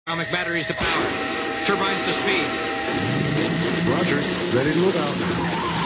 Atomic batteries to power. Turbines to speed. Roger. Ready to move out.